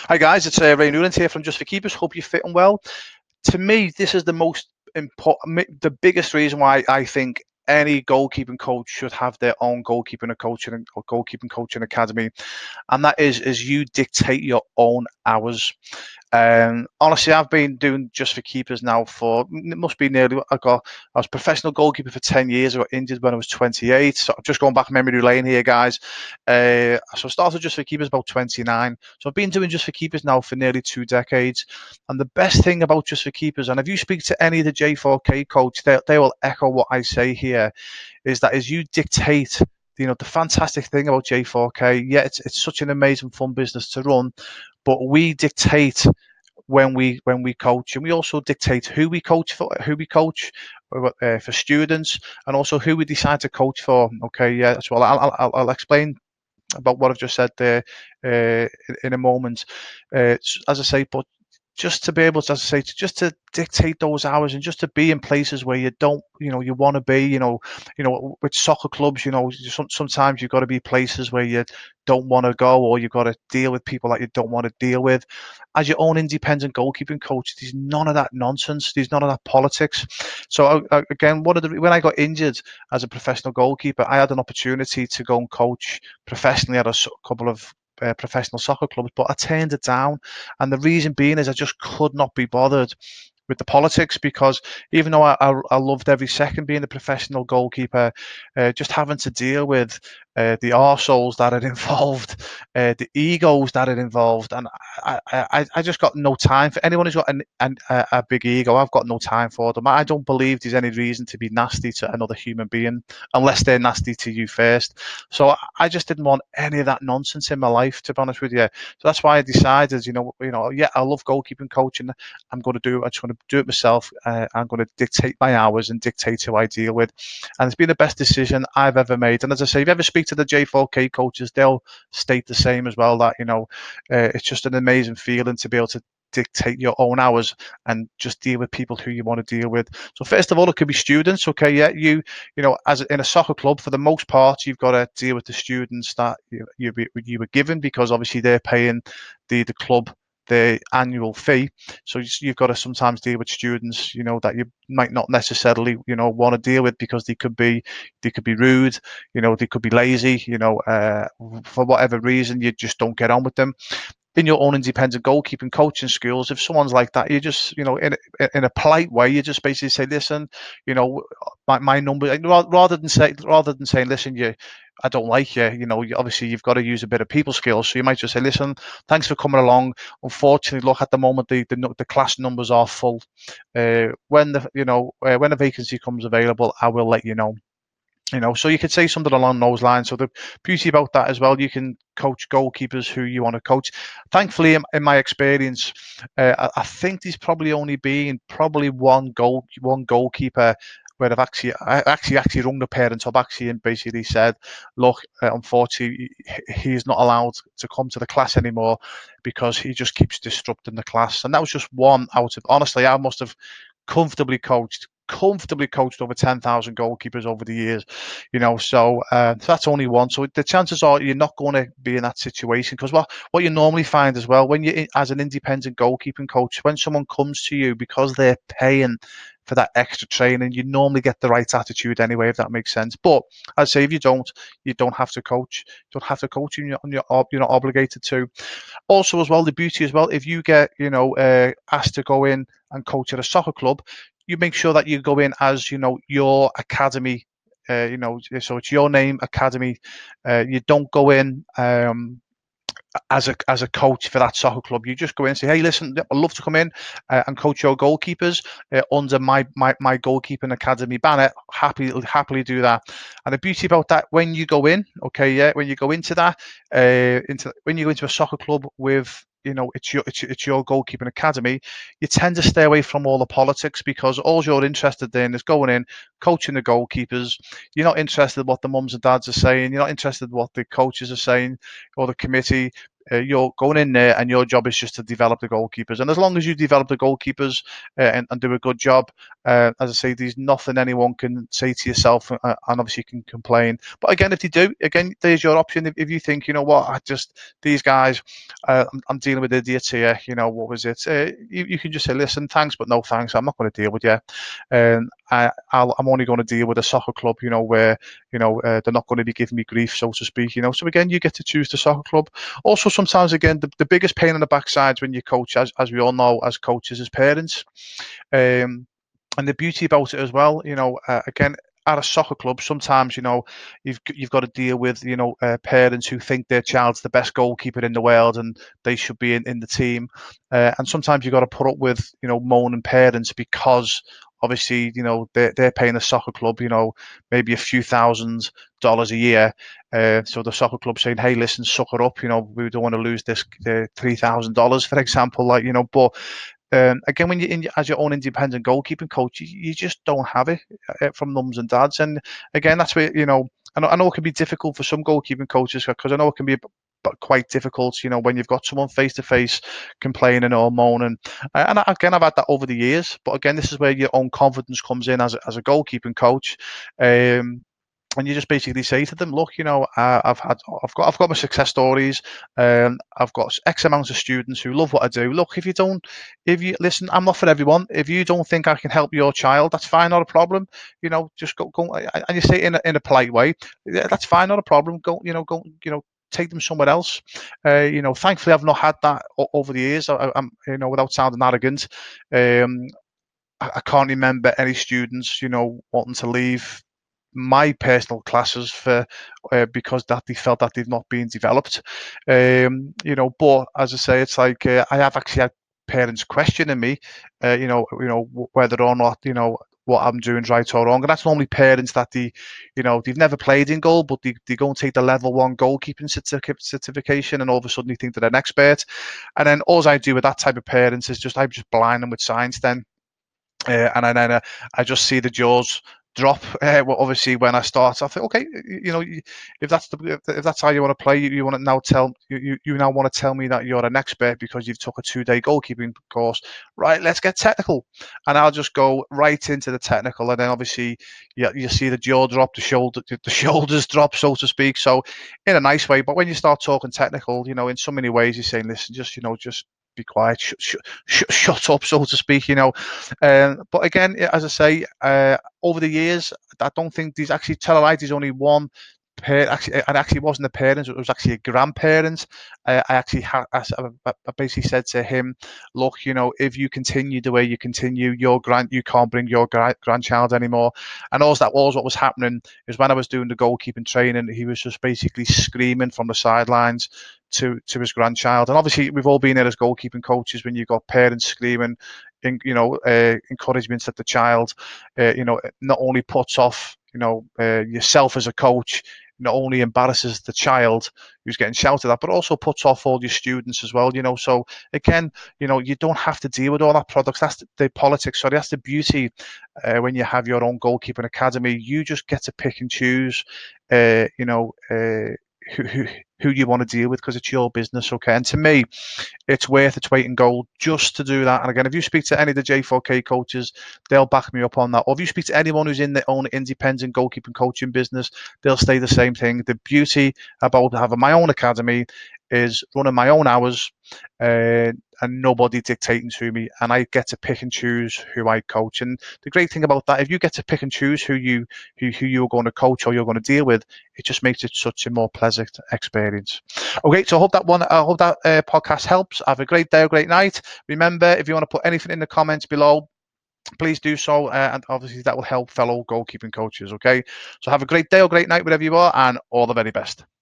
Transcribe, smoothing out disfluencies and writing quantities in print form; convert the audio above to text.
Hi guys, it's Ray Newland here from Just for Keepers. Hope you're fitting well. To me, this is the most important, the biggest reason why I think any goalkeeping coach should have their own goalkeeping coaching academy, and that is you dictate your own hours. Honestly, I've been doing Just for Keepers now for it must be nearly. I was professional goalkeeper for 10 years. I got injured when I was 28. So just going back memory lane here, guys. So I started Just for Keepers about 29. So I've been doing Just for Keepers now for nearly 2 decades. And the best thing about Just for Keepers, and if you speak to any of the J4K coach, they will echo what I say here, is you dictate. The fantastic thing about J4K, yeah, it's such an amazing fun business to run, but we dictate when we coach, and we also dictate who we coach for students, and also who we decide to coach for. Okay, yeah, so I'll explain about what I've just said there in a moment. As I say, but just to be able to, as I say, just to dictate those hours and just to be in places where you don't, you want to be, with soccer clubs, sometimes you've got to be places where you don't want to go, or you've got to deal with people that you don't want to deal with. As your own independent goalkeeping coach, there's none of that nonsense. There's none of that politics. So again, when I got injured as a professional goalkeeper, I had an opportunity to go and coach professionally at a couple of professional soccer clubs, but I turned it down. And the reason being is I just could not be bothered with the politics, because even though I loved every second being a professional goalkeeper, just having to deal with the arseholes that it involved, the egos that it involved, and I just got no time for anyone who's got a big ego. I've got no time for them. I don't believe there's any reason to be nasty to another human being unless they're nasty to you first. So I just didn't want any of that nonsense in my life, to be honest with you. So that's why I decided, yeah, I love goalkeeping coaching. I'm going to do it. I just want to do it myself. I'm going to dictate my hours and dictate who I deal with. And it's been the best decision I've ever made. And as I say, if you ever speak to the J4K coaches, they'll state the same as well, that, it's just an amazing feeling to be able to dictate your own hours and just deal with people who you want to deal with. So first of all, it could be students. Okay, yeah, as in a soccer club, for the most part, you've got to deal with the students that you were given, because obviously they're paying the club the annual fee. So you've got to sometimes deal with students, that you might not necessarily, want to deal with, because they could be rude, they could be lazy, for whatever reason, you just don't get on with them. In your own independent goalkeeping coaching schools, if someone's like that, you just, in a polite way, you just basically say, listen, my number, rather than saying, listen, I don't like you, obviously you've got to use a bit of people skills. So you might just say, listen, thanks for coming along. Unfortunately, look, at the moment, the class numbers are full. When the vacancy comes available, I will let you know. So you could say something along those lines. So the beauty about that as well, you can coach goalkeepers who you want to coach. Thankfully, in my experience, I think there's probably only been probably one goalkeeper where I've actually rung the parents up actually and basically said, look, unfortunately, he's not allowed to come to the class anymore because he just keeps disrupting the class. And that was just one out of, honestly, I must have comfortably coached over 10,000 goalkeepers over the years, so that's only one. So the chances are you're not going to be in that situation, because what you normally find as well, when you, as an independent goalkeeping coach, when someone comes to you because they're paying for that extra training, you normally get the right attitude anyway, if that makes sense. But I'd say if you don't have to coach. You don't have to coach, and you're not obligated to. Also, as well, the beauty as well, if you get asked to go in and coach at a soccer club, you make sure that you go in as your academy. So it's your name, academy. You don't go in as a coach for that soccer club. You just go in and say, hey, listen, I'd love to come in and coach your goalkeepers under my goalkeeping academy banner. Happily do that. And the beauty about that, when you go in, okay, yeah, when you go into that, when you go into a soccer club with, it's your goalkeeping academy, you tend to stay away from all the politics, because all you're interested in is going in, coaching the goalkeepers. You're not interested in what the mums and dads are saying. You're not interested in what the coaches are saying or the committee. you're going in there and your job is just to develop the goalkeepers. And as long as you develop the goalkeepers and do a good job, as I say, there's nothing anyone can say to yourself, and obviously you can complain. But again, if you do, again, there's your option. If you think, you know what, these guys, I'm dealing with idiots here. What was it? You can just say, listen, thanks, but no thanks. I'm not going to deal with you. I'm only going to deal with a soccer club, where they're not going to be giving me grief, so to speak. So again, you get to choose the soccer club. Also, sometimes again, the biggest pain in the backside when you coach, as we all know, as coaches, is parents. And the beauty about it as well, again, at a soccer club, sometimes you've got to deal with parents who think their child's the best goalkeeper in the world and they should be in the team, and sometimes you've got to put up with moaning parents because obviously they're paying the soccer club maybe a few $1,000s a year, so the soccer club saying, hey, listen, suck it up, we don't want to lose this $3,000, for example, but again, when you're as your own independent goalkeeping coach, you just don't have it from mums and dads. And again, that's where I know it can be difficult for some goalkeeping coaches, because I know it can be quite difficult, when you've got someone face to face complaining or moaning. And again, I've had that over the years. But again, this is where your own confidence comes in as a goalkeeping coach. And you just basically say to them, look, I've got my success stories. I've got X amount of students who love what I do. Look, if you listen, I'm not for everyone. If you don't think I can help your child, that's fine, not a problem. Just go, and you say it in a polite way. Yeah, that's fine, not a problem. Go, take them somewhere else. Thankfully, I've not had that over the years. I'm, without sounding arrogant, I can't remember any students, wanting to leave my personal classes for because that they felt that they've not been developed. But as I say, it's like I have actually had parents questioning me, whether or not what I'm doing right or wrong, and that's normally parents that they've never played in goal, but they go and take the level 1 goalkeeping certification, and all of a sudden they think they're an expert, and then all I do with that type of parents is I just blind them with science then. And then I just see the jaws drop. Well, obviously, when I start, I think, okay, if that's how you want to play, you want to now you now want to tell me that you're an expert because you've took a 2-day goalkeeping course, right? Let's get technical, and I'll just go right into the technical, and then obviously, you see the jaw drop, the shoulders drop, so to speak. So, in a nice way, but when you start talking technical, in so many ways, you're saying, listen, just be quiet, shut up, so to speak. But again, as I say, over the years, I don't think there's actually, tell a lie, there's only one actually, and actually it wasn't a parent, it was actually a grandparent. I basically said to him, look, if you continue the way you continue, you can't bring your grandchild anymore. And all that was what was happening is when I was doing the goalkeeping training, he was just basically screaming from the sidelines to his grandchild. And obviously we've all been there as goalkeeping coaches when you've got parents screaming encouragement that the child not only puts off yourself as a coach, not only embarrasses the child who's getting shouted at, but also puts off all your students as well. So again, you don't have to deal with all that products. That's the politics. Sorry, that's the beauty when you have your own goalkeeping academy. You just get to pick and choose. Who you want to deal with, because it's your business, okay? And to me, it's worth its weight in gold just to do that. And again, if you speak to any of the J4K coaches, they'll back me up on that. Or if you speak to anyone who's in their own independent goalkeeping coaching business, they'll say the same thing. The beauty about having my own academy is running my own hours, and nobody dictating to me, and I get to pick and choose who I coach. And the great thing about that, if you get to pick and choose who you're going to coach or you're going to deal with, it just makes it such a more pleasant experience. Okay, so I hope that podcast helps. Have a great day, a great night. Remember, if you want to put anything in the comments below, please do so, and obviously that will help fellow goalkeeping coaches. Okay, so have a great day or great night, wherever you are, and all the very best.